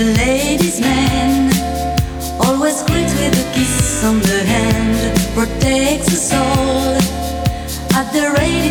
ladies' man, always greet with a kiss on the hand, protects us all. At the radio